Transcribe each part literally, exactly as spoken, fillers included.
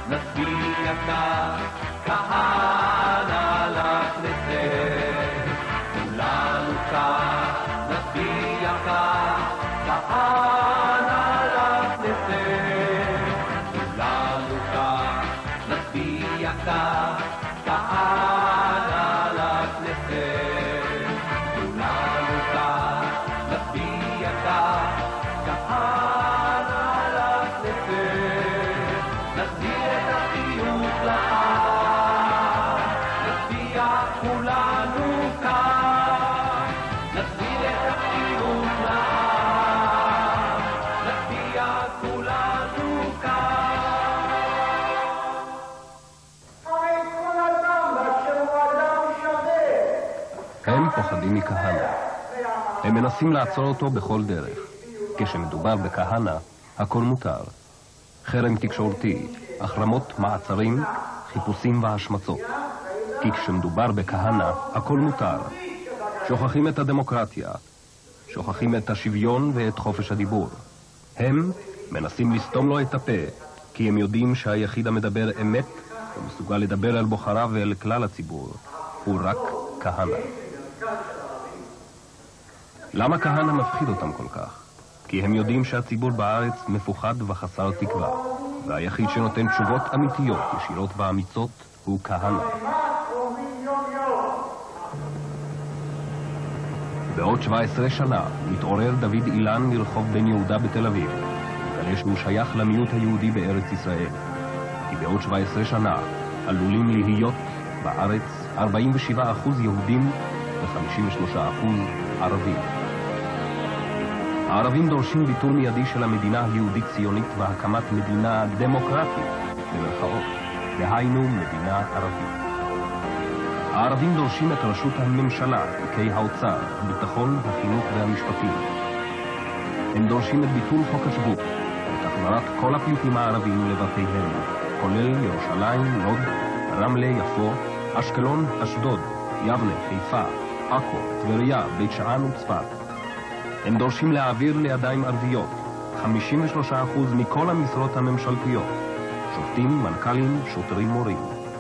נצביע כהנא לכנסת, כולנו כאן נצביע כהנא לכנסת, כולנו כאן נצביע כהנא לכנסת, כולנו כאן נצביע כהנא לכנסת, נחזיר את החיוך לעם, נצביע כולנו כאן, נחזיר את החיוך לעם, נצביע כולנו כאן. הרי כל אדם באשר הוא אדם שווה. הם פוחדים מכהנא. הם מנסים לעצור אותו בכל דרך. כשמדובר בכהנא, הכל מותר. חרם תקשורתי, החרמות, מעצרים, חיפושים והשמצות. כי כשמדובר בכהנא, הכל מותר. שוכחים את הדמוקרטיה, שוכחים את השוויון ואת חופש הדיבור. הם מנסים לסתום לו את הפה, כי הם יודעים שהיחיד המדבר אמת ומסוגל לדבר אל בוחריו ואל כלל הציבור הוא רק כהנא. למה כהנא מפחיד אותם כל כך? כי הם יודעים שהציבור בארץ מפוחד וחסר תקווה, והיחיד שנותן תשובות אמיתיות, ישירות ואמיצות, הוא כהנא. בעוד שבע עשרה שנה מתעורר דוד אילן מרחוב בן יהודה בתל אביב, וכלה שהוא שייך למיעוט היהודי בארץ ישראל. כי בעוד שבע עשרה שנה עלולים להיות בארץ ארבעים ושבעה אחוז יהודים ו-חמישים ושלושה אחוז ערבים. הערבים דורשים ביטול מיידי של המדינה היהודית-ציונית והקמת מדינה דמוקרטית, במרכאות, דהיינו מדינה ערבית. הערבים דורשים את רשות הממשלה, תיקי האוצר, הביטחון, החינוך והמשפטים. הם דורשים את ביטול חוק השבות, את החזרת כל הפיוטים הערבים לבתיהם, כולל ירושלים, לוד, רמלה, יפו, אשקלון, אשדוד, יבנה, חיפה, עכו, טבריה, בית שאן וצפת. הם דורשים להעביר לידיים ערביות חמישים ושלושה אחוז מכל המשרות הממשלתיות, שופטים, מנכ"לים, שוטרים, מורים.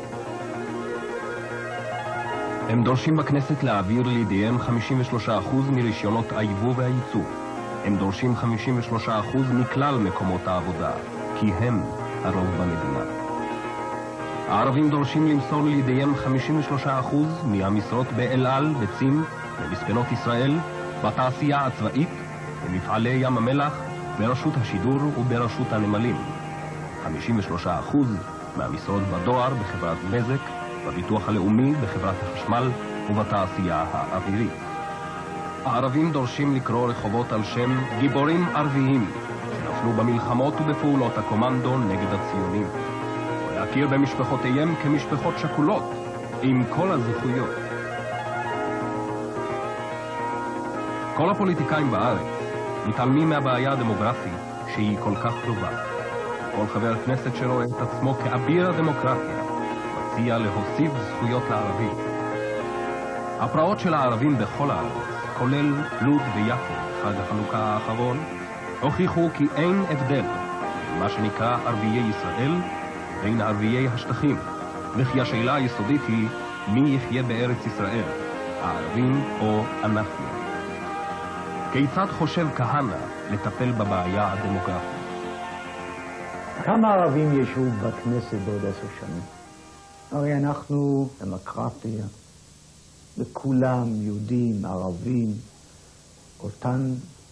הם דורשים בכנסת להעביר לידיהם חמישים ושלושה אחוז מרישיונות היבוא והייצוא. הם דורשים חמישים ושלושה אחוז מכלל מקומות העבודה, כי הם הרוב במדינה. הערבים דורשים למסור לידיהם חמישים ושלושה אחוז מהמשרות באל על, בצים, במספנות ישראל, בתעשייה הצבאית, במפעלי ים המלח, ברשות השידור וברשות הנמלים. חמישים ושלושה אחוז מהמשרות בדואר, בחברת בזק, בביטוח הלאומי, בחברת החשמל ובתעשייה האווירית. הערבים דורשים לקרוא רחובות על שם גיבורים ערביים שנפלו במלחמות ובפעולות הקומנדו נגד הציונים, ולהכיר במשפחותיהם כמשפחות שכולות עם כל הזכויות. כל הפוליטיקאים בארץ מתעלמים מהבעיה הדמוגרפית שהיא כל כך קרובה. כל חבר כנסת שרואה את עצמו כאביר הדמוקרטיה מציע להוסיף זכויות לערבים. הפרעות של הערבים בכל הארץ, כולל לוד ויפו, חג החנוכה האחרון, הוכיחו כי אין הבדל בין מה שנקרא ערביי ישראל בין ערביי השטחים, וכי השאלה היסודית היא מי יחיה בארץ ישראל, הערבים או אנחנו. כיצד חושב כהנא לטפל בבעיה הדמוגרפית? כמה ערבים ישבו בכנסת בעוד עשר שנים? הרי אנחנו דמוקרטיה, וכולם יהודים, ערבים, אותן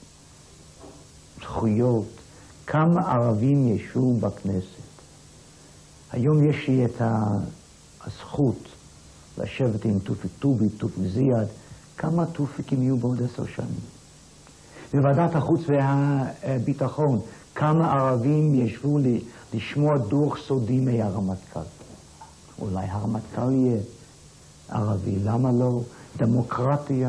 זכויות. כמה ערבים ישבו בכנסת? היום יש לי את הזכות לשבת עם תופיק טובי, תופיק זיאד. כמה תופיקים יהיו בעוד עשר שנים? בוועדת החוץ והביטחון, כמה ערבים ישבו לי לשמוע דוח סודי מהרמטכ"ל? אולי הרמטכ"ל יהיה ערבי, למה לא? דמוקרטיה.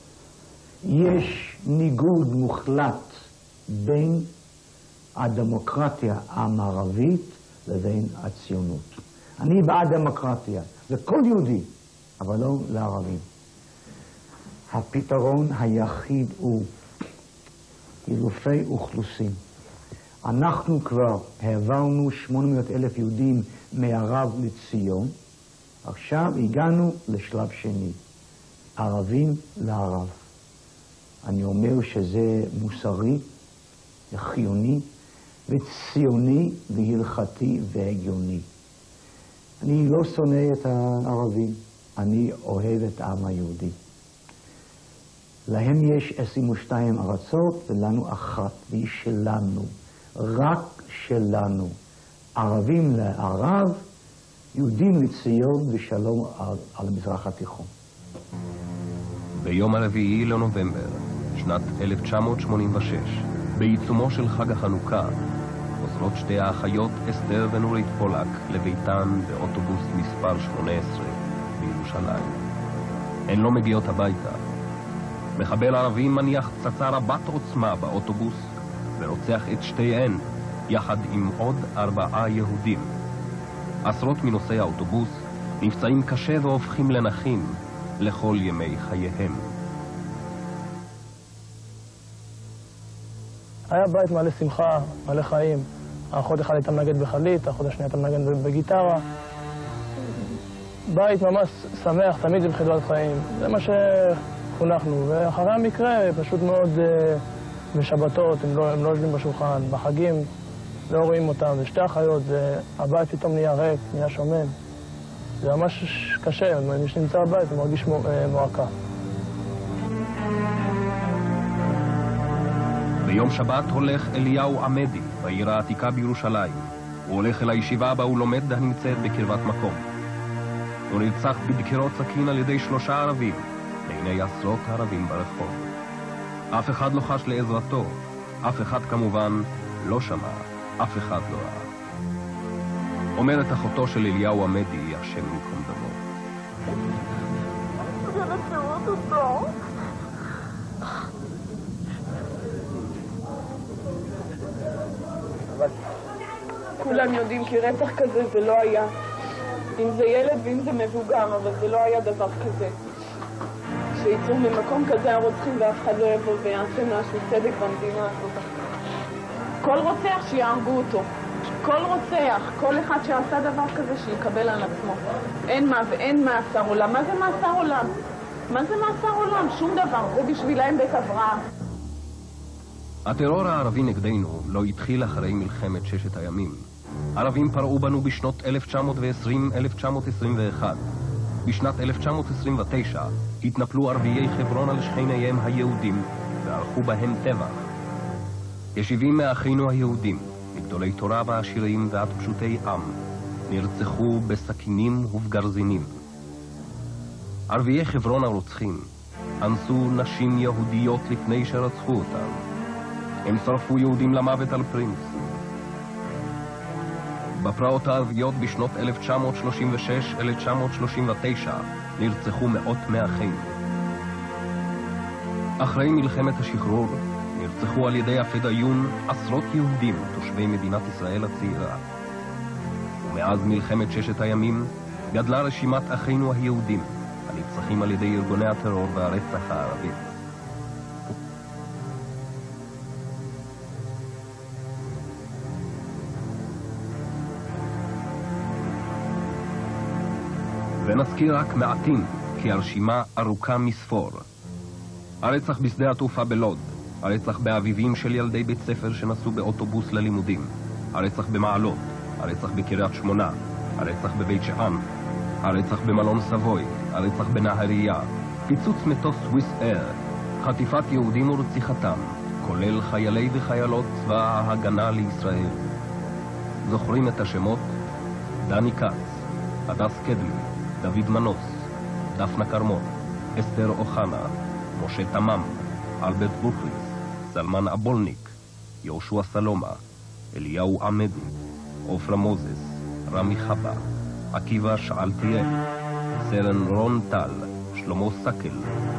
יש ניגוד מוחלט בין הדמוקרטיה המערבית לבין הציונות. אני בעד דמוקרטיה, לכל יהודי, אבל לא לערבים. הפתרון היחיד הוא חילופי אוכלוסין. אנחנו כבר העברנו שמונה מאות אלף יהודים מערב לציון. עכשיו הגענו לשלב שני, ערבים לערב. אני אומר שזה מוסרי, חיוני וציוני והלכתי והגיוני. אני לא שונא את הערבים, אני אוהב את העם היהודי. להם יש עשרים ושתיים ארצות ולנו אחת, והיא שלנו, רק שלנו. ערבים לערב, יהודים לציון ושלום על, על המזרח התיכון. ביום הרביעי לנובמבר, שנת אלף תשע מאות שמונים ושש, בעיצומו של חג החנוכה, חוזרות שתי האחיות אסתר ונורית פולק לביתן באוטובוס מספר שמונה עשרה בירושלים. הן לא מגיעות הביתה. מחבל ערבי מניח פצצה רבת עוצמה באוטובוס ורוצח את שתיהן יחד עם עוד ארבעה יהודים. עשרות מנוסעי האוטובוס נפצעים קשה והופכים לנחים לכל ימי חייהם. היה בית מלא שמחה, מלא חיים. האחות אחד הייתה מנגד בחלית, האחות השנייה הייתה מנגד בגיטרה. בית ממש שמח, תמיד זה בחדוות חיים. זה מה שחונכנו. ואחרי המקרה, פשוט מאוד בשבתות, הם לא, הם לא יושבים בשולחן. בחגים לא רואים אותם. זה שתי אחיות, הבית פתאום נהיה ריק, נהיה שומן. זה ממש קשה, מי שנמצא בבית הוא מרגיש מועקה. ביום שבת הולך אליהו עמדי בעיר העתיקה בירושלים. הוא הולך אל הישיבה בה הוא לומד הנמצאת בקרבת מקום. הוא נרצח בדקירות סכין על ידי שלושה ערבים לעיני עשרות ערבים ברחוב. אף אחד לא חש לעזרתו, אף אחד כמובן לא שמע, אף אחד לא ראה. אומרת אחותו של אליהו עמדי, השם ייקום דמו. ולצרות אותו. כולם יודעים כי רצח כזה זה לא היה. אם זה ילד ואם זה מבוגר, אבל זה לא היה דבר כזה. שיצאו ממקום כזה הרוצחים ואף אחד לא יבוא ויעשה משהו צדק במדינה הזאת. כל רוצח שיהרגו אותו. כל רוצח, כל אחד שעשה דבר כזה שיקבל על עצמו. אין מה ואין מאסר עולם. מה זה מאסר עולם? מה זה מאסר עולם? שום דבר. זה בשבילהם בית אברהם. הטרור הערבי נגדנו לא התחיל אחרי מלחמת ששת הימים. ערבים פרעו בנו בשנות אלף תשע מאות עשרים עד אלף תשע מאות עשרים ואחת. בשנת אלף תשע מאות עשרים ותשע התנפלו ערביי חברון על שכניהם היהודים וערכו בהם טבח. כשבעים מאחינו היהודים, מגדולי תורה ועשירים ועד פשוטי עם, נרצחו בסכינים ובגרזינים. ערביי חברון הרוצחים אנסו נשים יהודיות לפני שרצחו אותם. הם שרפו יהודים למוות על פרינץ. בפרעות הערביות בשנות אלף תשע מאות שלושים ושש עד אלף תשע מאות שלושים ותשע נרצחו מאות מאחינו. אחרי מלחמת השחרור נרצחו על ידי הפדאיון עשרות יהודים תושבי מדינת ישראל הצעירה. ומאז מלחמת ששת הימים גדלה רשימת אחינו היהודים הנרצחים על ידי ארגוני הטרור והרצח הערבי. ונזכיר רק מעטים, כי הרשימה ארוכה מספור. הרצח בשדה התעופה בלוד, הרצח באביבים של ילדי בית ספר שנסעו באוטובוס ללימודים, הרצח במעלות, הרצח בקריית שמונה, הרצח בבית שאן, הרצח במלון סבוי, הרצח בנהריה, פיצוץ מטוס סוויס אייר, חטיפת יהודים ורציחתם, כולל חיילי וחיילות צבא ההגנה לישראל. זוכרים את השמות? דני קץ, הדס קדמי, דוד מנוס, דפנה קרמון, אסתר אוחנה, משה תמם, אלברט בוכריס, סלמן אבולניק, יהושע סלומה, אליהו עמדי, עופרה מוזס, רמי חבה, עקיבא שאלתיאל, סרן רון טל, שלמה סקל.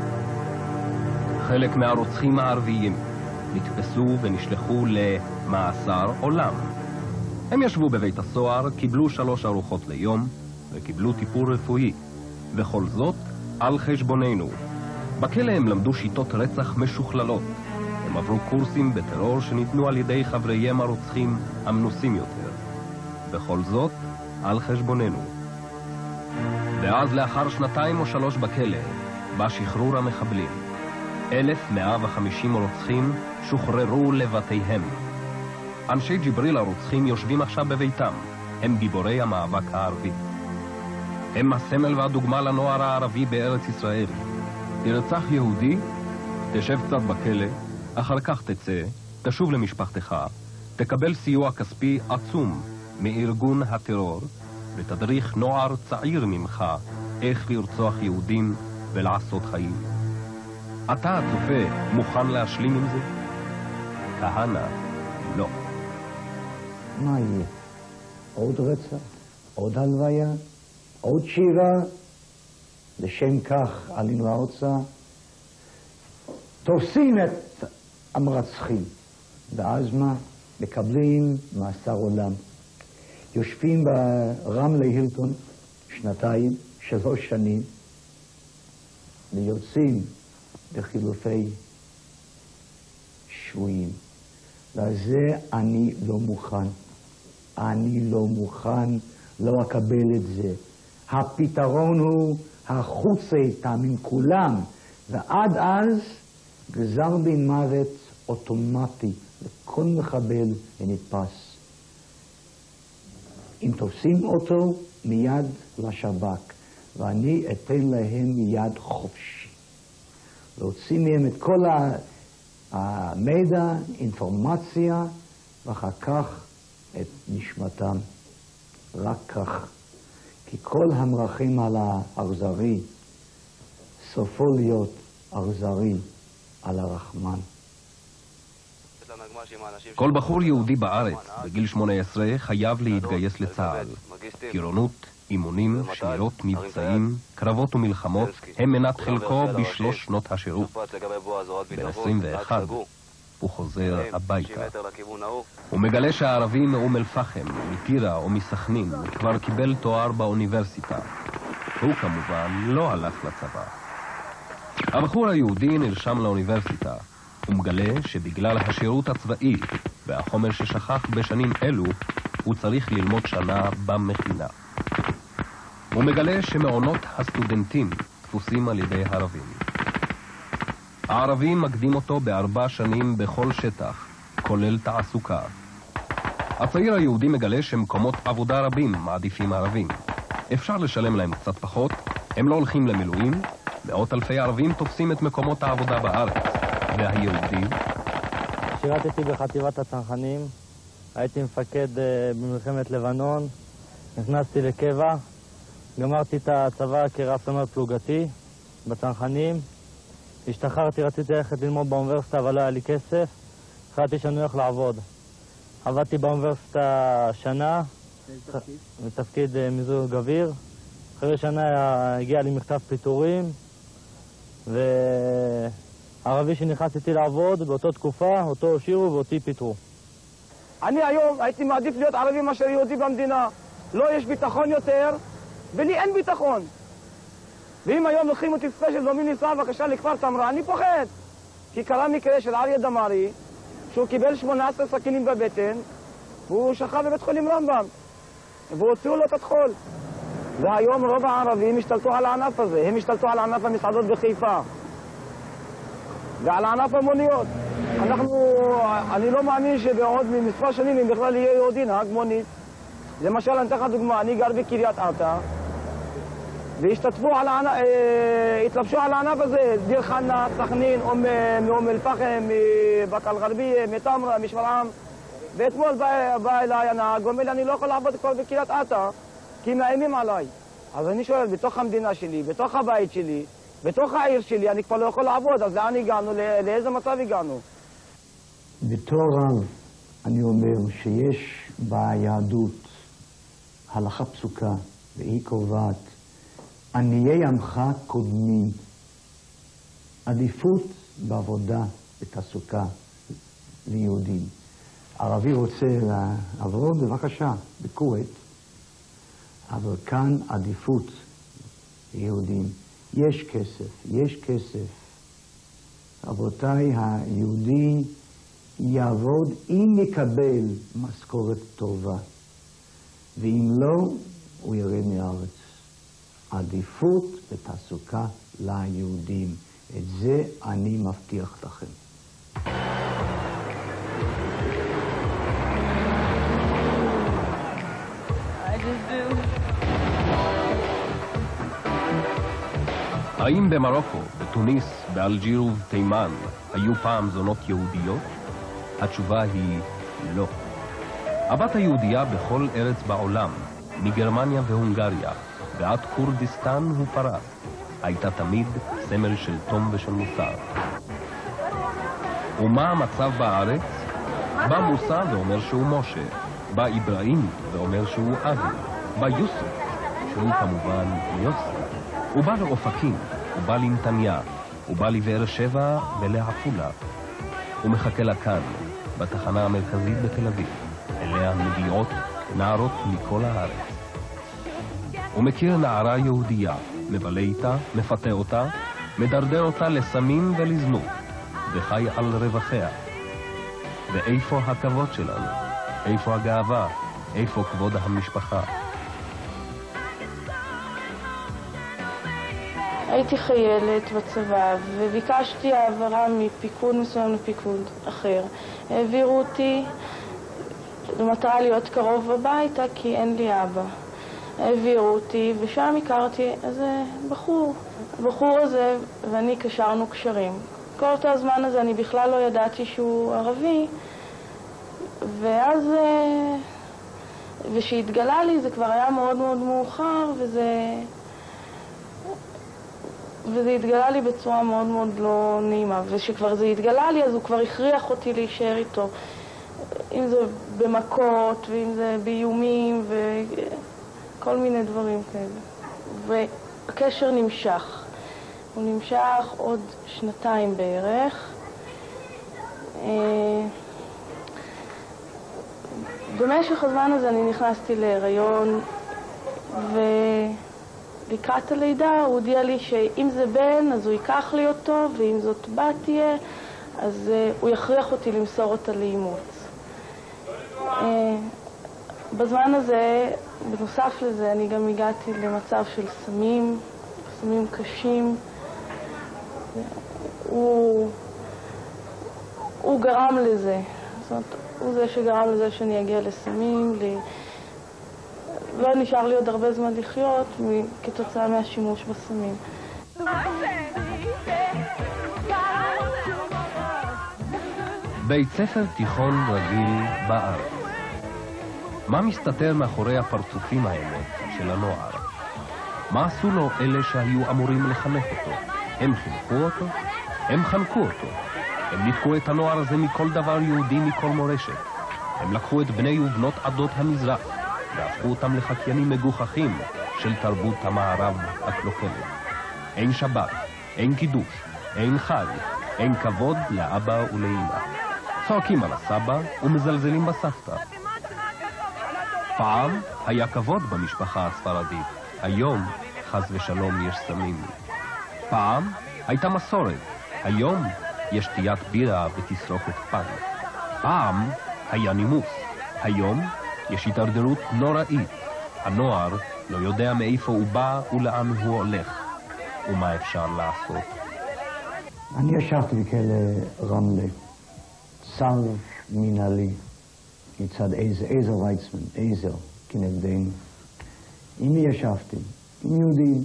חלק מהרוצחים הערביים נתפסו ונשלחו למאסר עולם. הם ישבו בבית הסוהר, קיבלו שלוש ארוחות ליום וקיבלו טיפול רפואי, וכל זאת על חשבוננו. בכלא הם למדו שיטות רצח משוכללות. הם הם עברו קורסים בטרור שניתנו על ידי חבריהם הרוצחים המנוסים יותר. בכל זאת, על חשבוננו. ואז לאחר שנתיים או שלוש בכלא, בא שחרור המחבלים. אלף מאה וחמישים רוצחים שוחררו לבתיהם. אנשי ג'יבריל הרוצחים יושבים עכשיו בביתם. הם גיבורי המאבק הערבי. הם הסמל והדוגמה לנוער הערבי בארץ ישראל. תרצח יהודי, תשב קצת בכלא, אחר כך תצא, תשוב למשפחתך, תקבל סיוע כספי עצום מארגון הטרור, ותדריך נוער צעיר ממך איך לרצוח יהודים ולעשות חיים. אתה הצופה מוכן להשלים עם זה? כהנא, לא. מה יהיה? עוד רצח? עוד הלוויה? עוד שירה? לשם כך עלינו ארצה. תופסים את המרצחים, ואז מה? מקבלים מאסר עולם. יושבים ברמלה הילטון שנתיים, שלוש שנים, ויוצאים בחילופי שבויים. לזה אני לא מוכן. אני לא מוכן, לא אקבל את זה. הפתרון הוא החוצה איתם עם כולם, ועד אז גזר דין מוות אוטומטי לכל מחבל ונתפס. אם תופסים אותו, מיד לשב"כ, ואני אתן להם מיד חופשי. להוציא מהם את כל המידע, אינפורמציה, ואחר כך את נשמתם. רק כך. כי כל המרחם על האכזרי, סופו להיות אכזרי על הרחמן. כל בחור יהודי בארץ בגיל שמונה עשרה חייב להתגייס לצה"ל. טירונות, אימונים, שמירות, מבצעים, קרבות ומלחמות הם מנת חלקו בשלוש שנות השירות. ב-עשרים ואחת הוא חוזר הביתה. הוא מגלה שהערבי מאום אל-פחם, מטירה או מסכנין כבר קיבל תואר באוניברסיטה. הוא כמובן לא הלך לצבא. הבחור היהודי נרשם לאוניברסיטה. הוא מגלה שבגלל השירות הצבאי והחומר ששכח בשנים אלו, הוא צריך ללמוד שנה במכינה. הוא מגלה שמעונות הסטודנטים תפוסים על ידי הערבים. הערבים מקדים אותו בארבע שנים בכל שטח, כולל תעסוקה. הצעיר היהודי מגלה שמקומות עבודה רבים מעדיפים ערבים. אפשר לשלם להם קצת פחות, הם לא הולכים למילואים, מאות אלפי ערבים תופסים את מקומות העבודה בארץ. והיהודים? שירתתי בחטיבת הצנחנים, הייתי מפקד במלחמת לבנון, נכנסתי לקבע, גמרתי את הצבא כרב סמל פלוגתי בצנחנים, השתחררתי, רציתי ללכת ללמוד באוניברסיטה אבל לא היה לי כסף, החלטתי שאני הולך לעבוד. עבדתי באוניברסיטה שנה, בתפקיד מיזוג אוויר, אחרי שנה הגיע לי מכתב פיטורים, ו... ערבי שנכנסתי לעבוד, באותה תקופה, אותו הושירו ואותי פיטרו. אני היום הייתי מעדיף להיות ערבי מאשר יהודי במדינה. לא יש ביטחון יותר, ולי אין ביטחון. ואם היום לוקחים אותי ספיישל ואומרים לי סע בבקשה לכפר תמרה, אני פוחד. כי קרה מקרה של אריה דמארי, שהוא קיבל שמונה עשרה סכינים בבטן, והוא שכב בבית חולים רמב"ם, והוציאו לו את הטחול. והיום רוב הערבים השתלטו על הענף הזה, הם השתלטו על ענף המסעדות בחיפה. ועל ענף המוניות. אנחנו, אני לא מאמין שבעוד מספר שנים אם בכלל יהיה יהודי נהג מונית. למשל, אני אתן לך דוגמה, אני גר בקריית אתא, והשתתפו על הענף, אה, התלבשו על הענף הזה, דיר חנא, סכנין, מאום אל-פחם, מבאקה אל-גרבייה, מתמרה, משפרעם. ואתמול בא, בא אליי הנהג, ואומר לי, אני לא יכול לעבוד כבר בקריית אתא, כי מאיימים עליי. אז אני שואל, בתוך המדינה שלי, בתוך הבית שלי, בתוך העיר שלי, אני כבר לא יכול לעבוד, אז לאן הגענו? לאיזה מצב הגענו? בתור רב, אני אומר שיש ביהדות הלכה פסוקה, והיא קובעת, עניי עמך קודמים, עדיפות בעבודה בתעסוקה ליהודים. ערבי רוצה לעבוד, בבקשה, בכווית, אבל כאן עדיפות ליהודים. יש כסף, יש כסף. רבותיי, היהודי יעבוד אם יקבל משכורת טובה, ואם לא, הוא ירד מארץ. עדיפות בתעסוקה ליהודים. את זה אני מבטיח לכם. האם במרוקו, בתוניס, באלג'יר ובתימן היו פעם זונות יהודיות? התשובה היא לא. הבת היהודייה בכל ארץ בעולם, מגרמניה והונגריה ועד כורדיסטן ופרס, הייתה תמיד סמל של תום ושל מוסר. ומה המצב בארץ? בא מוסא ואומר שהוא משה, בא איברהים ואומר שהוא אבי, בא יוסף, שהוא כמובן יוסף. הוא בא לאופקים, הוא בא לנתניה, הוא בא לבאר שבע ולעפולה. הוא מחכה לה כאן, בתחנה המרכזית בתל אביב, אליה מגיעות נערות מכל הארץ. הוא מכיר נערה יהודייה, מבלה איתה, מפתה אותה, מדרדר אותה לסמים ולזנות, וחי על רווחיה. ואיפה הכבוד שלנו? איפה הגאווה? איפה כבוד המשפחה? הייתי חיילת בצבא וביקשתי העברה מפיקוד מסוים לפיקוד אחר. העבירו אותי במטרה להיות קרוב הביתה כי אין לי אבא. העבירו אותי ושם הכרתי איזה בחור. הבחור הזה ואני קשרנו קשרים. כל אותו הזמן הזה אני בכלל לא ידעתי שהוא ערבי, ואז ושהתגלה לי זה כבר היה מאוד מאוד מאוחר, וזה וזה התגלה לי בצורה מאוד מאוד לא נעימה, ושכבר זה התגלה לי אז הוא כבר הכריח אותי להישאר איתו, אם זה במכות ואם זה באיומים וכל מיני דברים כאלה. והקשר נמשך, הוא נמשך עוד שנתיים בערך. במשך הזמן הזה אני נכנסתי להיריון, ולקראת הלידה הוא הודיע לי שאם זה בן אז הוא ייקח לי אותו, ואם זאת בת תהיה אז הוא יכריח אותי למסור אותה לאימוץ. בזמן הזה, בנוסף לזה, אני גם הגעתי למצב של סמים, סמים קשים. הוא, הוא גרם לזה, זאת אומרת, הוא זה שגרם לזה שאני אגיע לסמים, לי... לא נשאר לי עוד הרבה זמן לחיות כתוצאה מהשימוש בסמים. בית ספר תיכון רגיל בארץ. מה מסתתר מאחורי הפרצופים האלה של הנוער? מה עשו לו אלה שהיו אמורים לחנך אותו? הם חינכו אותו? הם חנקו אותו. הם ניתקו את הנוער הזה מכל דבר יהודי, מכל מורשת. הם לקחו את בני ובנות עדות המזרח והפכו אותם לחקיינים מגוחכים של תרבות המערב הקלוקלת. אין שבת, אין קידוש, אין חג, אין כבוד לאבא ולאמא. צועקים על הסבא ומזלזלים בסבתא. פעם היה כבוד במשפחה הספרדית, היום חס ושלום יש סמים. פעם הייתה מסורת, היום יש שתיית בירה ותסרוקת פן. פעם היה נימוס, היום יש התדרדרות נוראית. הנוער לא יודע מאיפה הוא בא ולאן הוא הולך, ומה אפשר לעשות. אני ישבתי בכלא רמלה, צו מנהלי מצד עזר ויצמן, עזר כנגדנו. עם מי ישבתי? עם יהודים.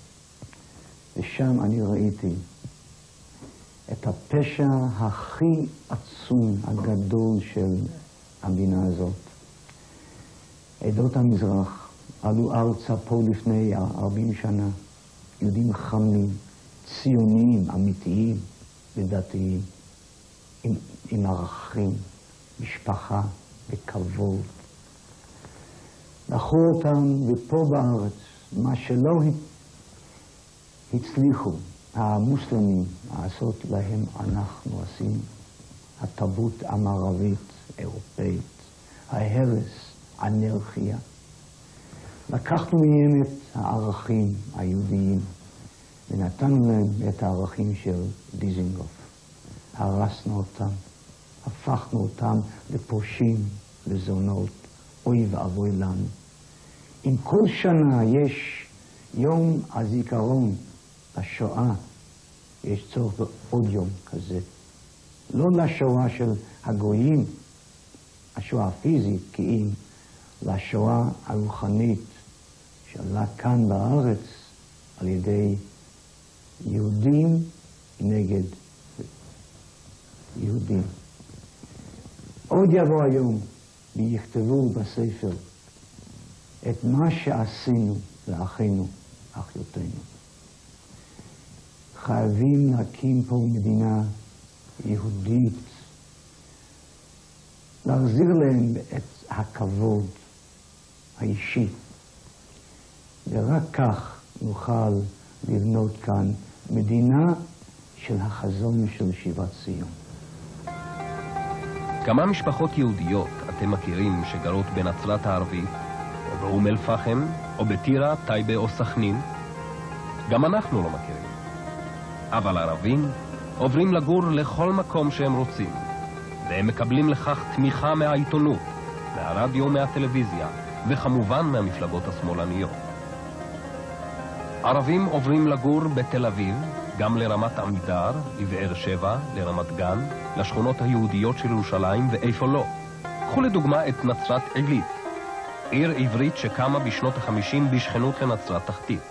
ושם אני ראיתי את הפשע הכי עצום, הגדול של המדינה הזאת. עדות המזרח עלו ארצה פה לפני ארבעים שנה, יהודים חמים, ציוניים, אמיתיים ודתיים, עם, עם ערכים, משפחה וכבוד. לקחו אותם, ופה בארץ, מה שלא הצליחו המוסלמים לעשות להם, אנחנו עושים. התרבות המערבית, אירופאית, ההרס, האנרכיה. לקחנו מהם את הערכים היהודיים, ונתנו להם את הערכים של דיזנגוף. הרסנו אותם, הפכנו אותם לפושעים, לזונות, אוי ואבוי לנו. אם כל שנה יש יום הזיכרון לשואה, יש צורך בעוד יום כזה. לא לשואה של הגויים, השואה הפיזית, כי אם לשואה הרוחנית שעלה כאן בארץ על ידי יהודים נגד יהודים. עוד יבוא היום ויכתבו בספר את מה שעשינו לאחינו, אחיותינו. חייבים להקים פה מדינה יהודית, להחזיר להם את הכבוד האישי, ורק כך נוכל לבנות כאן מדינה של החזון של שיבת ציון. כמה משפחות יהודיות אתם מכירים שגרות בנצרת הערבית, או באום אל-פחם, או בטירה, טייבה או סכנין? גם אנחנו לא מכירים. אבל ערבים עוברים לגור לכל מקום שהם רוצים, והם מקבלים לכך תמיכה מהעיתונות, מהרדיו, מהטלוויזיה, וכמובן מהמפלגות השמאלניות. ערבים עוברים לגור בתל אביב, גם לרמת עמידר, לבאר שבע, לרמת גן, לשכונות היהודיות של ירושלים ואיפה לא. קחו לדוגמה את נצרת עילית, עיר עברית שקמה בשנות החמישים בשכנות לנצרת תחתית.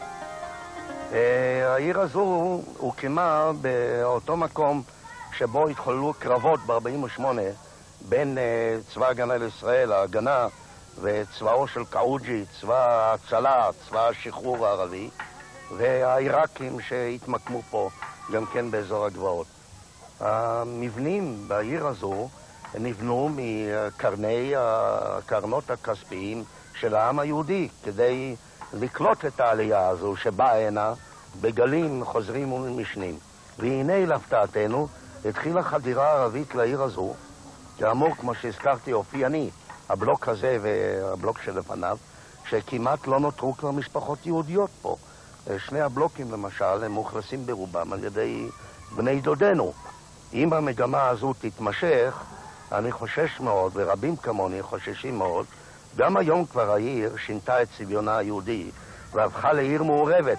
העיר הזו הוקמה באותו מקום שבו התחוללו קרבות ב-ארבעים ושמונה בין צבא ההגנה לישראל, ההגנה, וצבאו של קאוג'י, צבא ההצלה, צבא השחרור הערבי, והעיראקים שהתמקמו פה גם כן באזור הגבעות. המבנים בעיר הזו נבנו מקרני הקרנות הכספיים של העם היהודי כדי לקלוט את העלייה הזו שבאה הנה בגלים חוזרים ומשנים. והנה להפתעתנו התחילה חדירה ערבית לעיר הזו, כאמור כמו שהזכרתי אופייני, הבלוק הזה והבלוק שלפניו, שכמעט לא נותרו כבר משפחות יהודיות פה. שני הבלוקים למשל הם מוכרסים ברובם על ידי בני דודנו. אם המגמה הזו תתמשך, אני חושש מאוד, ורבים כמוני חוששים מאוד, גם היום כבר העיר שינתה את צביונה היהודי והפכה לעיר מעורבת.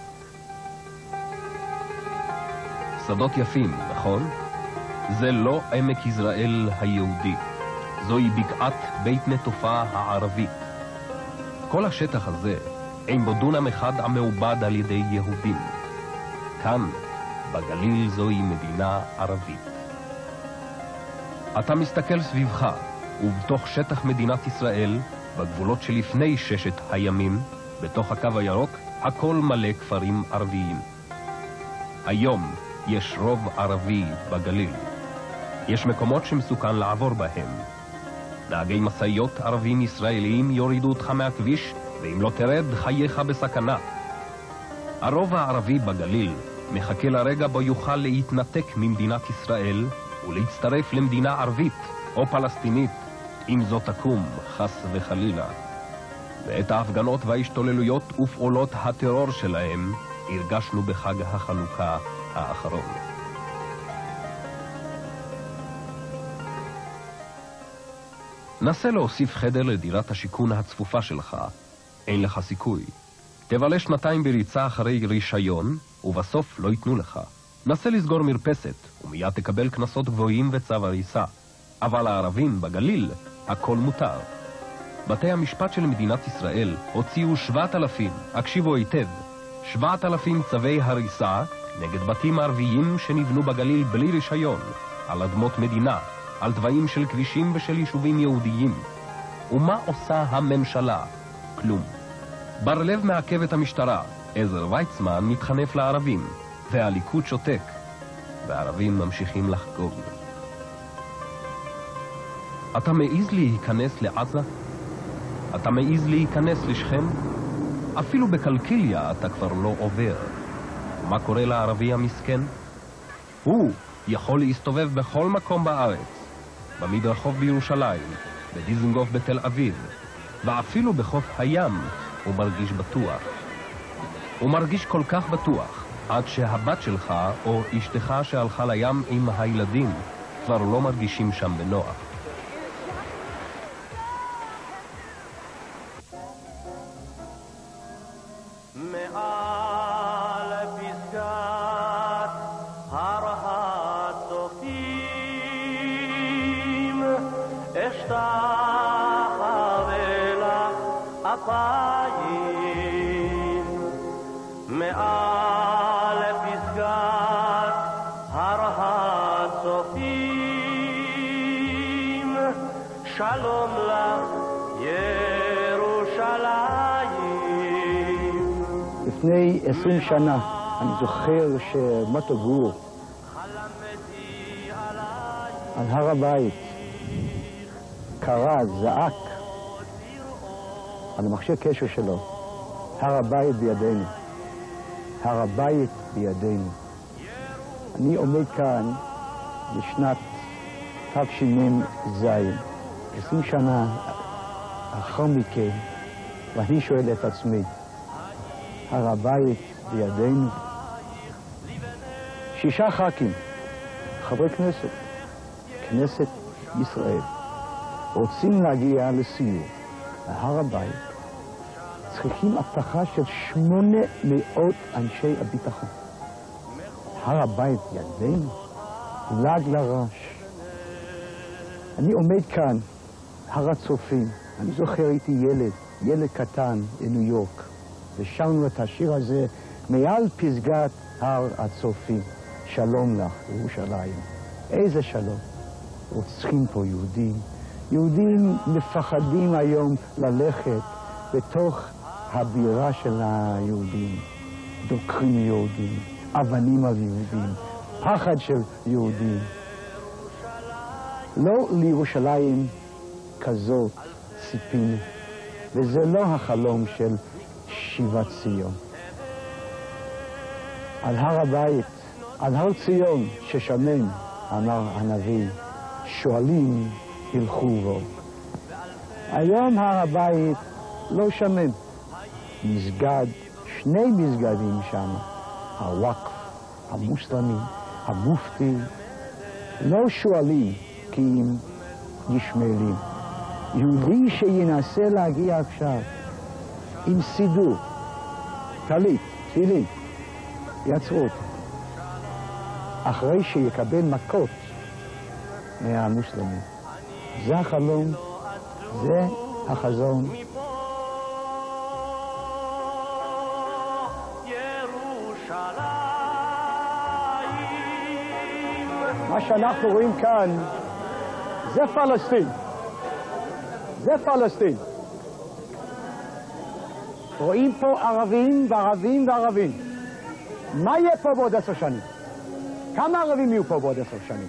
שדות יפים, נכון? זה לא עמק יזרעאל היהודי. זוהי בקעת בית נטופה הערבית. כל השטח הזה אין בו דונם אחד המעובד על ידי יהודים. כאן, בגליל, זוהי מדינה ערבית. אתה מסתכל סביבך, ובתוך שטח מדינת ישראל, בגבולות שלפני ששת הימים, בתוך הקו הירוק, הכל מלא כפרים ערביים. היום יש רוב ערבי בגליל. יש מקומות שמסוכן לעבור בהם. נהגי משאיות ערבים ישראלים יורידו אותך מהכביש, ואם לא תרד, חייך בסכנה. הרוב הערבי בגליל מחכה לרגע בו יוכל להתנתק ממדינת ישראל ולהצטרף למדינה ערבית או פלסטינית, אם זאת תקום, חס וחלילה. ואת ההפגנות וההשתוללויות ופעולות הטרור שלהם הרגשנו בחג החנוכה האחרון. נסה להוסיף חדר לדירת השיקון הצפופה שלך. אין לך סיכוי. תבלה שנתיים בריצה אחרי רישיון, ובסוף לא ייתנו לך. נסה לסגור מרפסת, ומיד תקבל כנסות גבוהים וצו הריסה. אבל הערבים בגליל, הכל מותר. בתי המשפט של מדינת ישראל הוציאו שבעת אלפים, הקשיבו היטב, שבעת אלפים צווי הריסה נגד בתים ערביים שנבנו בגליל בלי רישיון, על אדמות מדינה, על תוואים של כבישים ושל יישובים יהודיים. ומה עושה הממשלה? כלום. בר לב מעכב את המשטרה, עזר ויצמן מתחנף לערבים, והליכוד שותק, והערבים ממשיכים לחגוג. אתה מעיז להיכנס לעזה? אתה מעיז להיכנס לשכם? אפילו בקלקיליה אתה כבר לא עובר. ומה קורה לערבי המסכן? הוא יכול להסתובב בכל מקום בארץ, במדרחוב בירושלים, בדיזנגוף בתל אביב, ואפילו בחוף הים הוא מרגיש בטוח. הוא מרגיש כל כך בטוח, עד שהבת שלך או אשתך שהלכה לים עם הילדים כבר לא מרגישים שם בנוח. מעל פסגת הר הצופים אשתחווה לך אפיים מעל פסגת הר הצופים שלום לך ירושלים. לפני עשרים שנה אני זוכר שמוטו גור על הר הבית קרא, זעק על המכשיר קשר שלו, הר הבית בידינו, הר הבית בידינו. אני עומד כאן בשנת תשמ"ז, עשרים שנה אחר מכן, ואני שואל את עצמי, הר הבית בידינו? שישה ח"כים, חברי כנסת, כנסת ישראל, רוצים להגיע לסיור להר הבית, צריכים הבטחה של שמונה מאות אנשי הביטחון. הר הבית בידינו? לעג לרש. אני עומד כאן, הר הצופים, אני זוכר הייתי ילד, ילד קטן בניו יורק, ושרנו את השיר הזה מעל פסגת הר הצופים, שלום לך ירושלים. איזה שלום? רוצחים פה יהודים. יהודים מפחדים היום ללכת בתוך הבירה של היהודים. דוקרים יהודים, אבנים על יהודים, פחד של יהודים. לא לירושלים כזאת ציפינו, וזה לא החלום של שיבת ציון. על הר הבית, על הר ציון ששמן, אמר הנביא, שואלים הלכו בו. היום הר הבית לא שמן. מסגד, שני מסגדים שם, הוואקף, המוסלמים, המופתי, לא שואלים כי הם ישמעאלים. יהודי שינסה להגיע עכשיו עם סידור, טלית, תפילין, יעצרו אותו. אחרי שיקבל מכות מהמוסלמים. זה החלום, זה החזון. מה שאנחנו רואים כאן זה פלסטין. זה פלסטין. רואים פה ערבים וערבים וערבים. מה יהיה פה בעוד עשר שנים? כמה ערבים יהיו פה בעוד עשר שנים?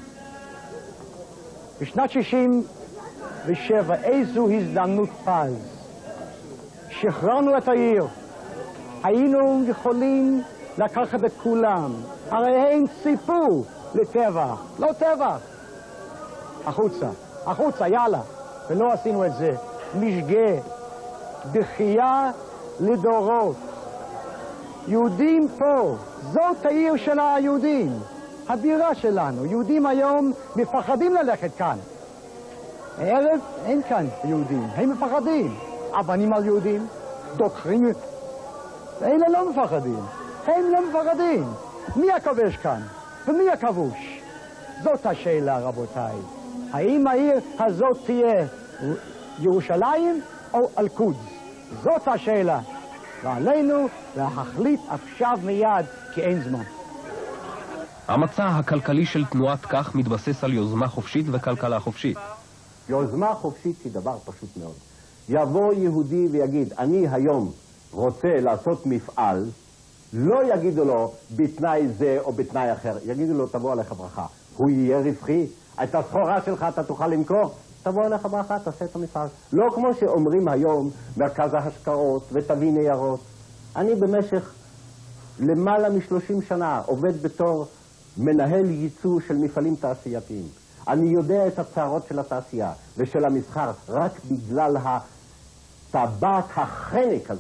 בשנת שישים ושבע, איזו הזדמנות פז. שחררנו את העיר. היינו יכולים לקחת את כולם. הרי הם ציפו לטבח. לא טבח. החוצה. החוצה, יאללה. ולא עשינו את זה. משגה. בכייה לדורות. יהודים פה. זאת העיר של היהודים. הבירה שלנו. יהודים היום מפחדים ללכת כאן. הערב אין כאן יהודים. הם מפחדים. אבנים על יהודים. דוקרים. אלה לא מפחדים. הם לא מפחדים. מי הכובש כאן? ומי הכבוש? זאת השאלה, רבותיי. האם העיר הזאת תהיה ירושלים או אל-קודס? זאת השאלה. ועלינו להחליט עכשיו מיד, כי אין זמן. המצע הכלכלי של תנועת כך מתבסס על יוזמה חופשית וכלכלה חופשית. יוזמה חופשית היא דבר פשוט מאוד. יבוא יהודי ויגיד, אני היום רוצה לעשות מפעל, לא יגידו לו בתנאי זה או בתנאי אחר, יגידו לו תבוא עליך ברכה. הוא יהיה רווחי, את הסחורה שלך אתה תוכל למכור, תבוא עליך ברכה, תעשה את המפעל. לא כמו שאומרים היום מרכז ההשקעות ותביא ניירות. אני במשך למעלה משלושים שנה עובד בתור מנהל ייצוא של מפעלים תעשייתיים. אני יודע את הצערות של התעשייה ושל המסחר רק בגלל הטבעת החנק הזאת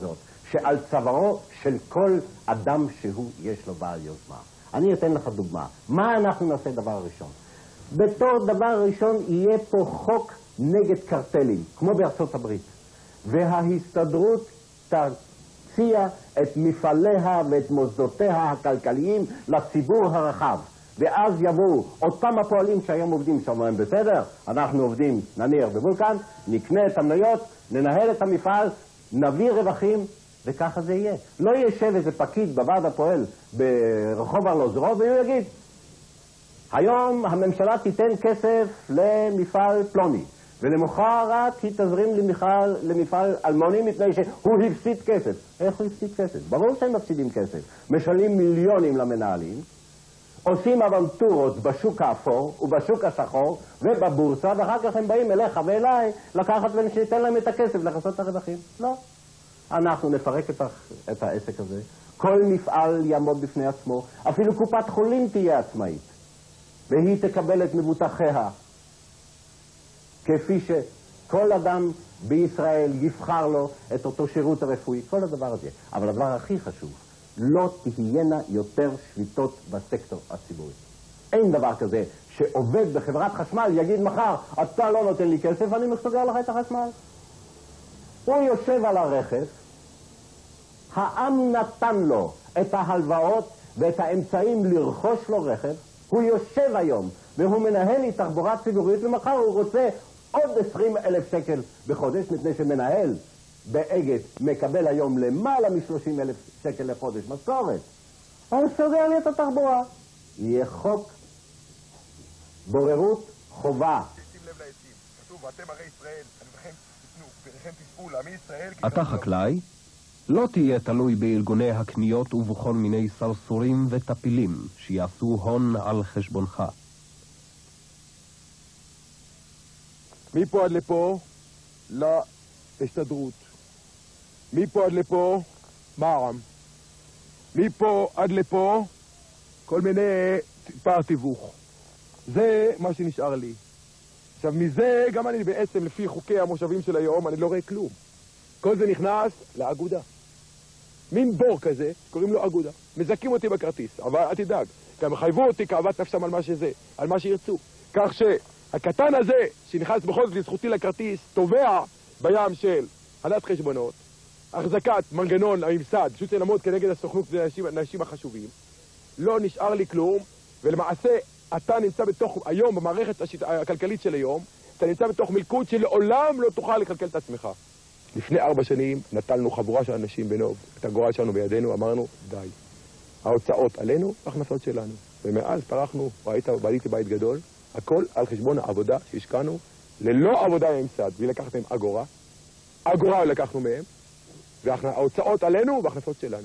שעל צווארו של כל אדם שהוא יש לו בעל יוזמה. אני אתן לך דוגמה. מה אנחנו נעשה דבר ראשון? בתור דבר ראשון יהיה פה חוק נגד קרטלים, כמו בארצות הברית. וההסתדרות תציע את מפעליה ואת מוסדותיה הכלכליים לציבור הרחב. ואז יבואו אותם הפועלים שהיום עובדים שם, הם בסדר, אנחנו עובדים נניח בוולקן, נקנה את המניות, ננהל את המפעל, נביא רווחים, וככה זה יהיה. לא ישב איזה פקיד בוועד הפועל ברחוב ארלוזורוב והוא יגיד, היום הממשלה תיתן כסף למפעל פלוני, ולמחרת היא תזרים למפעל, למפעל אלמוני מפני שהוא הפסיד כסף. איך הוא הפסיד כסף? ברור שהם מפסידים כסף. משלמים מיליונים למנהלים, עושים אבנטורות בשוק האפור ובשוק השחור ובבורסה, ואחר כך הם באים אליך ואליי לקחת וניתן להם את הכסף לכסות את הרווחים. לא. אנחנו נפרק את, את העסק הזה. כל מפעל יעמוד בפני עצמו. אפילו קופת חולים תהיה עצמאית. והיא תקבל את מבוטחיה. כפי שכל אדם בישראל יבחר לו את אותו שירות הרפואי. כל הדבר הזה. אבל הדבר הכי חשוב, לא תהיינה יותר שביתות בסקטור הציבורי. אין דבר כזה שעובד בחברת חשמל יגיד מחר, אתה לא נותן לי כסף, אני מסוגר לך את החשמל. הוא יושב על הרכב, העם נתן לו את ההלוואות ואת האמצעים לרכוש לו רכב, הוא יושב היום והוא מנהל לי תחבורה ציבורית, ומחר הוא רוצה עוד עשרים אלף שקל בחודש, מפני שמנהל באגד מקבל היום למעלה מ-שלושים אלף שקל לחודש משכורת. הוא סוגר לי את התחבורה. יהיה חוק בוררות חובה. שים לב לעצים, כתוב, ואתם הרי ישראל, ענביכם תתנו, פריכם תספו לעמי ישראל. אתה חקלאי? לא תהיה תלוי בארגוני הקניות ובכל מיני סרסורים וטפילים שיעשו הון על חשבונך. מפה עד לפה, להסתדרות. מפה עד לפה, מע"מ. מפה עד לפה, כל מיני פער תיווך. זה מה שנשאר לי. עכשיו, מזה גם אני בעצם, לפי חוקי המושבים של היום, אני לא רואה כלום. כל זה נכנס לאגודה. מין בור כזה, קוראים לו אגודה. מזכים אותי בכרטיס, אבל אל תדאג. גם חייבו אותי כאוות נפשם על מה שזה, על מה שירצו. כך שהקטן הזה, שנכנס בכל זאת לזכותי לכרטיס, תובע בים של הנהלת חשבונות, החזקת מנגנון הממסד, פשוט ללמוד כנגד הסוכנות כדי האנשים, האנשים החשובים, לא נשאר לי כלום, ולמעשה אתה נמצא בתוך, היום במערכת השיט, הכלכלית של היום, אתה נמצא בתוך מלכוד שלעולם לא תוכל לכלכל את עצמך. לפני ארבע שנים נטלנו חבורה של אנשים בנוב, את הגורל שלנו בידינו, אמרנו, די. ההוצאות עלינו, ההכנסות שלנו. ומאז פרחנו, ראית, בניתי בית גדול, הכל על חשבון העבודה שהשקענו, ללא עבודה עם ממסד, בלי לקחת מהם אגורה, אגורה לקחנו מהם, וההוצאות עלינו וההכנסות שלנו.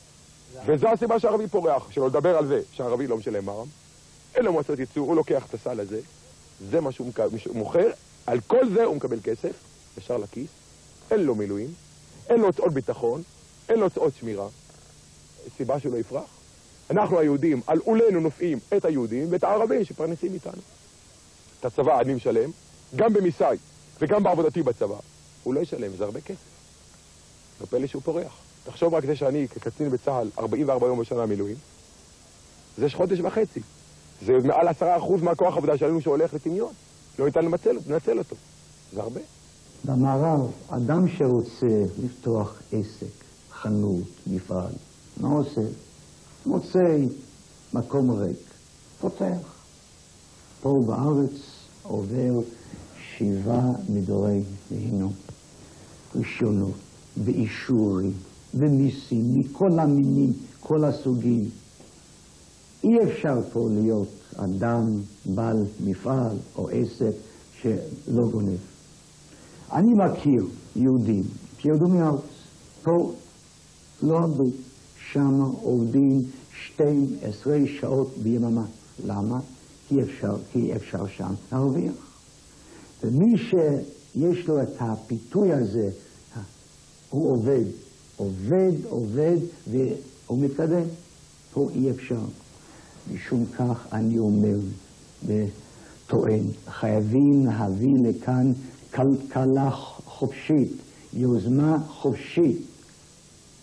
וזו הסיבה שהערבי פורח, שלא לדבר על זה, שהערבי לא משלם מע"מ, אין לו מועצות ייצור, הוא לוקח את הסל הזה, זה מה שהוא מוכר, על כל זה הוא מקבל כסף, ישר לכיס, אין לו מילואים, אין לו הוצאות ביטחון, אין לו הוצאות שמירה, סיבה שהוא לא יפרח. אנחנו היהודים, על אולנו נופעים את היהודים ואת הערבים שפרנסים איתנו. את הצבא אני משלם, גם במיסי וגם בעבודתי בצבא, הוא לא ישלם, זה הרבה כסף. לא פלא שהוא פורח. תחשוב רק זה שאני כקצין בצה"ל ארבעים וארבעה יום בשנה מילואים, זה חודש וחצי. זה מעל עשרה אחוז מהכוח העבודה שלנו שהולך לטמיון. לא ניתן לנצל, לנצל אותו. זה הרבה. במערב, אדם שרוצה לפתוח עסק, חנות, מפעל, מה עושה? מוצא מקום ריק, פותח. פה בארץ עובר שבעה מדורי גיהינום, רישיונות, ואישורים, ומיסים, מכל המינים, כל הסוגים. אי אפשר פה להיות אדם בעל מפעל או עסק שלא גונב. אני מכיר יהודים שירדו מארץ, פה לא עבדו, שם עובדים שתים עשרה שעות ביממה. למה? כי אפשר, כי אפשר שם להרוויח. ומי שיש לו את הפיתוי הזה, הוא עובד, עובד, עובד, והוא מתקדם. פה אי אפשר. משום כך אני אומר וטוען, חייבים להביא לכאן כלכלה חופשית, יוזמה חופשית,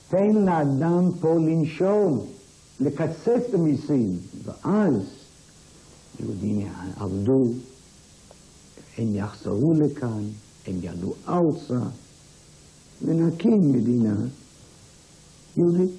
תן לאדם פה לנשום, לקצץ את המיסים, ואז יהודים יעבדו, הם יחזרו לכאן, הם יעלו ארצה, ונקים מדינה יהודית.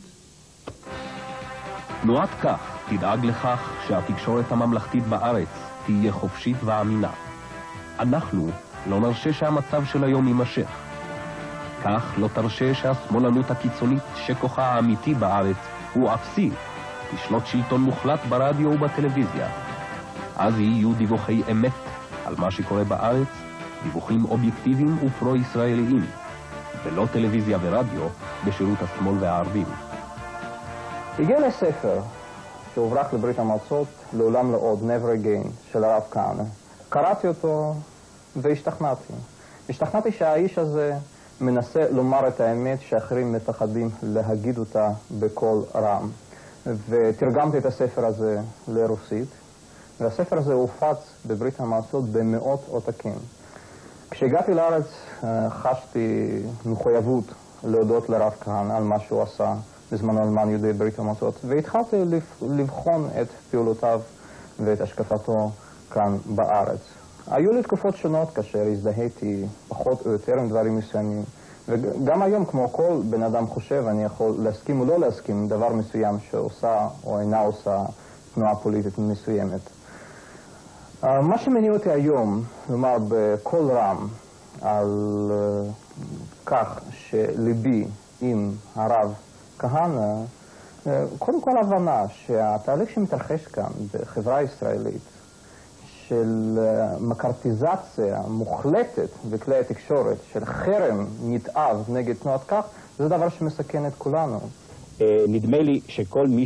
תנועת כך תדאג לכך שהתקשורת הממלכתית בארץ תהיה חופשית ואמינה. אנחנו לא נרשה שהמצב של היום יימשך. כך לא תרשה שהשמאלנות הקיצונית שכוחה האמיתי בארץ הוא אפסי, תשלוט שלטון מוחלט ברדיו ובטלוויזיה. אז יהיו דיווחי אמת על מה שקורה בארץ, דיווחים אובייקטיביים ופרו-ישראליים, ולא טלוויזיה ורדיו בשירות השמאל והערבים. הגיע לספר שהוברח לברית המועצות, לעולם לא עוד, Never Again, של הרב כהנא. קראתי אותו והשתכנעתי. השתכנעתי שהאיש הזה מנסה לומר את האמת שאחרים מפחדים להגיד אותה בקול רם. ותרגמתי את הספר הזה לרוסית, והספר הזה הופץ בברית המועצות במאות עותקים. כשהגעתי לארץ חשתי מחויבות להודות לרב כהנא על מה שהוא עשה בזמנו למען יהודי ברית המועצות, והתחלתי לבחון את פעולותיו ואת השקפתו כאן בארץ. היו לי תקופות שונות כאשר הזדהיתי פחות או יותר עם דברים מסוימים, וגם היום, כמו כל בן אדם חושב, אני יכול להסכים או לא להסכים עם דבר מסוים שעושה או אינה עושה תנועה פוליטית מסוימת. מה שמניע אותי היום, לומר בקול רם על כך שליבי עם הרב כהנא, קודם כל הבנה שהתהליך שמתרחש כאן בחברה הישראלית של מקרטיזציה מוחלטת בכלי התקשורת, של חרם נתעב נגד תנועת כך, זה דבר שמסכן את כולנו. נדמה לי שכל מי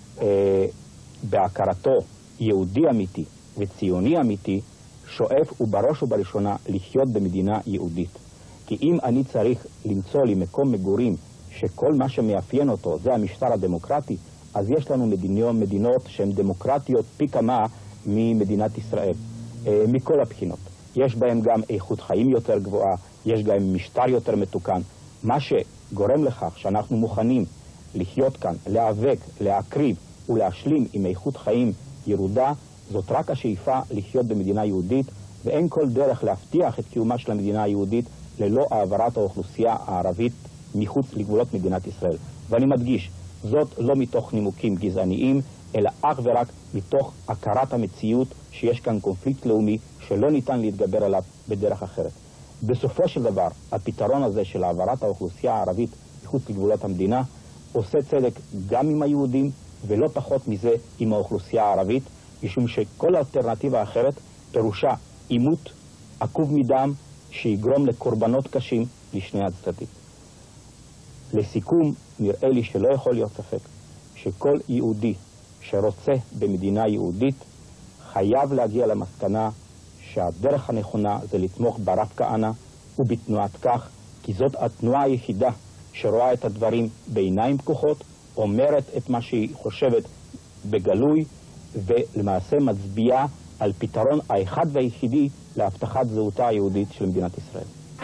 שבהכרתו יהודי אמיתי וציוני אמיתי, שואף ובראש ובראשונה לחיות במדינה יהודית. כי אם אני צריך למצוא לי מקום מגורים שכל מה שמאפיין אותו זה המשטר הדמוקרטי, אז יש לנו מדינות, מדינות שהן דמוקרטיות פי כמה ממדינת ישראל, מכל הבחינות. יש בהם גם איכות חיים יותר גבוהה, יש גם משטר יותר מתוקן. מה שגורם לכך שאנחנו מוכנים לחיות כאן, להיאבק, להקריב ולהשלים עם איכות חיים ירודה, זאת רק השאיפה לחיות במדינה יהודית, ואין כל דרך להבטיח את קיומה של המדינה היהודית ללא העברת האוכלוסייה הערבית מחוץ לגבולות מדינת ישראל. ואני מדגיש, זאת לא מתוך נימוקים גזעניים, אלא אך ורק מתוך הכרת המציאות שיש כאן קונפליקט לאומי שלא ניתן להתגבר עליו בדרך אחרת. בסופו של דבר, הפתרון הזה של העברת האוכלוסייה הערבית מחוץ לגבולות המדינה עושה צדק גם עם היהודים ולא פחות מזה עם האוכלוסייה הערבית, משום שכל האלטרנטיבה האחרת פירושה עימות עקוב מדם שיגרום לקורבנות קשים לשני הצדדים. לסיכום, נראה לי שלא יכול להיות ספק שכל יהודי שרוצה במדינה יהודית חייב להגיע למסקנה שהדרך הנכונה זה לתמוך ברב כהנא ובתנועת כך, כי זאת התנועה היחידה שרואה את הדברים בעיניים פקוחות, אומרת את מה שהיא חושבת בגלוי, ולמעשה מצביעה על פתרון האחד והיחידי להבטחת זהותה היהודית של מדינת ישראל.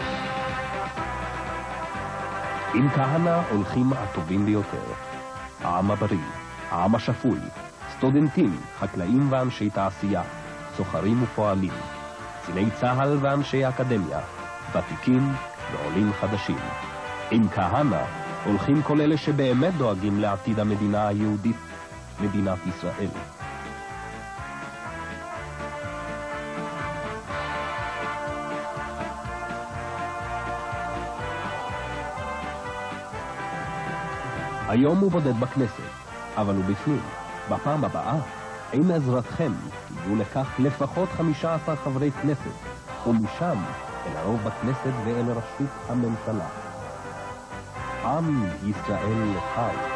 עם כהנא הולכים הטובים ביותר. העם הבריא, העם השפוי, סטודנטים, חקלאים ואנשי תעשייה, סוחרים ופועלים, קציני צה"ל ואנשי אקדמיה, ותיקים ועולים חדשים. עם כהנא הולכים כל אלה שבאמת דואגים לעתיד המדינה היהודית, מדינת ישראל. היום הוא בודד בכנסת, אבל הוא בפנים. בפעם הבאה, עם עזרתכם, יהיו לכך לפחות חמישה עשר חברי כנסת, ומשם אל הרוב בכנסת ואל ראשות הממשלה. עם ישראל חי.